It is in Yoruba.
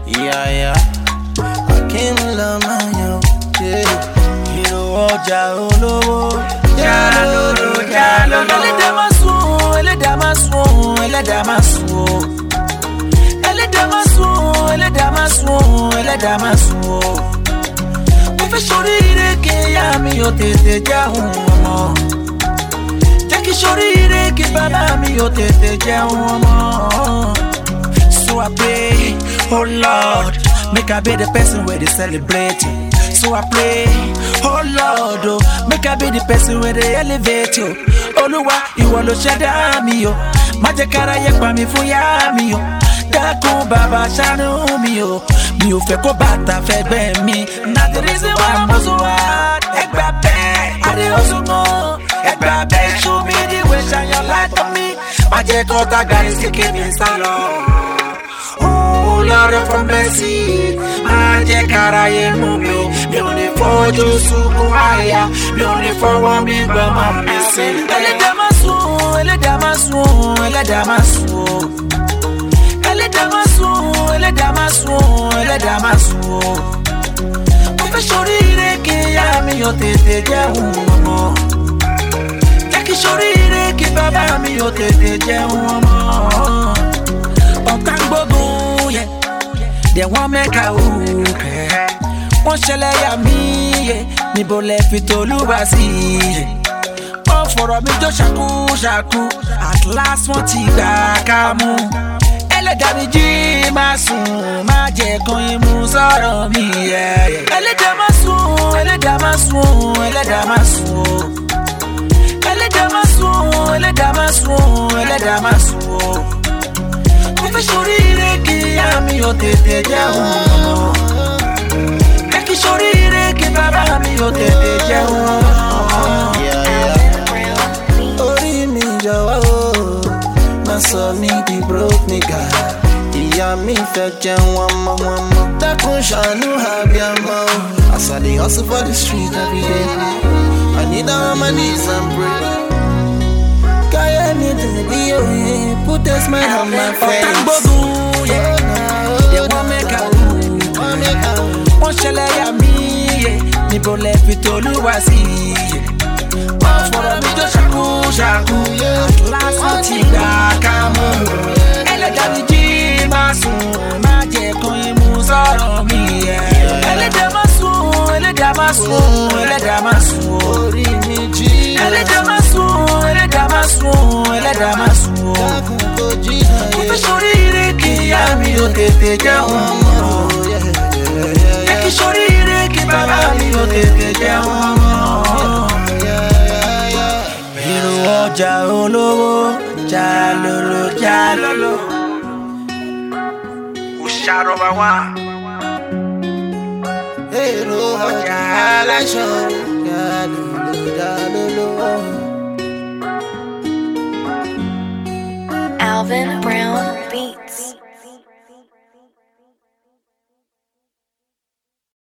Yeah, yeah. Akínmúlá máa yan, ìró ọjà olówó. Jalolo, jalolo. Ẹlẹ́dàá máa sùn, ẹlẹ́dàá máa sùn, ẹlẹ́dàá máa sùn. Ẹlẹ́dàá máa sùn, ẹlẹ́dàá máa sùn, ẹlẹ́dàá máa sùn. Mo fẹ́ ṣoríire kí ìyá mi ò tètè jẹun ọmọ. Jẹ́ kí ṣoríire kí bàbá mi ò tètè jẹun ọmọ. So I pray, oh Lord, make I be the person where they celebrate. So I pray, oh Lord, oh, make I be the person where they elevate you. Olúwa, ìwọ ló ṣẹ̀dá mi o, má jẹ́ káráyé pa mí fún yá mi o. Dákun bàbá ṣàánú mi o, mi ò fẹ́ kó bàtà fẹ́gbẹ́ mi. Na the reason why I'm so hard. Ẹgbà bẹ́ẹ̀, adé oṣù mọ́. Ẹgbà bẹ́ẹ̀, show me the way, shine your light on me. Má jẹ́ kó tàgbà ìsìnkí mi sálọ. Oh Lord of mercy, má jẹ́ káráyé mú mi o. Mi ò ní fojú sunkún àyà, mi ò ní fọwọ́ mi gbọ́ mọ́ mi sí. Ẹlẹ́dàá máa sùn, ẹlẹ́dàá máa sùn, ẹlẹ́dàá máa sùn. Ẹlẹ́dàá máa sùn, ẹlẹ́dàá máa sùn, ẹlẹ́dàá máa sùn. Mo fẹ́ ṣoríire kí ìyá mi ò tètè jẹun ọmọ. Jẹ́ kí ṣoríire kí bàbá mi ò tètè jẹun ọmọ. Ọ̀tá ń gbógun yẹ, dẹ̀ wọ́n mẹ́ka òkè. Wọ́n ṣẹlẹ̀ yà mí yẹ, níbo lẹ fi t'Olúwa sí yẹ. Wọ́n fọ̀rọ̀ mi jó ṣàkúṣàkú, at last wọ́n ti gbà ká mú. Ẹlẹ́dàá mi jí máa sùn, má jẹ́ kan imú sọ̀rọ̀ mi yẹ. Ẹlẹ́dàá máa sùn, ẹlẹ́dàá máa sùn, ẹlẹ́dàá máa sùn. Ẹlẹ́dàá máa sùn, ẹlẹ́dàá máa sùn, ẹlẹ́dàá máa sùn. Mo fẹ́ ṣoríire kí ìyá mi ò tètè jẹun ọmọ. Jẹ́ kí ṣoríire kí bàbá mi ò tètè jẹun ọmọ. Orí mi jọ̀wọ́ o, má sọ mí di broke nigga. Ìyá mi fẹ́ jẹun ọmọ. Dákun ṣàánú abiyamọ. As I dey hustle for the street every day, I need all my knees and pray. Káyé mi tẹ̀lé òye, put a smile on my face. Ọ̀tá ń gbógun yẹ, dẹ̀ wọ́n mẹ́ka òun. Wọ́n ṣẹlẹ̀ yà mí yẹ, níbo lẹ fi t'Olúwa sí yẹ. Wọ́n fọ̀rọ̀ mi jó ṣàkúṣàkú, lásán ti gbà ká mú. Ẹlẹ́dàá mi jí máa sùn, má jẹ́ kan imú sọ̀rọ̀ mi yẹ. Ẹlẹ́dàá máa sùn, ẹlẹ́dàá máa sùn, ẹlẹ́dàá máa sùn. Orí mi jí. Ẹlẹ́dàá máa sùn, ẹlẹ́dàá máa sùn, ẹlẹ́dàá máa sùn. Mo fẹ́ ṣoríire kí ìyá mi ò tètè jẹun ọmọ. Jẹ́ kí ṣoríire kí bàbá mi ò tètè jẹun ọmọ. Ìró ọjà olówó, jalolo, jalolo. Òṣàrọ̀bà wá. Ìró ọjà aláṣọ, jalolo, jalolo. Alvin Brown Beat.